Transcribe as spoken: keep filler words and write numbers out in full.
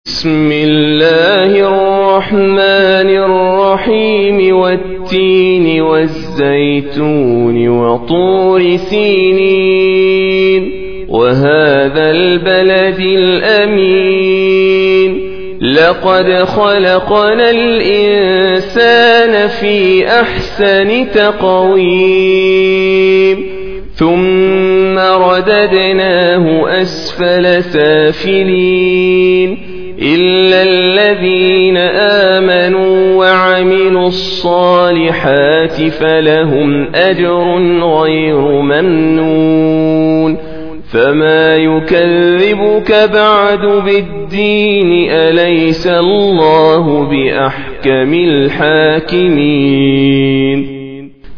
بسم الله الرحمن الرحيم والتين والزيتون وطور سينين وهذا البلد الأمين لقد خلقنا الإنسان في أحسن تقويم ثم رددناه أسفل سافلين إلا الذين آمنوا وعملوا الصالحات فلهم أجر غير ممنون فما يكذبك بعد بالدين أليس الله بأحكم الحاكمين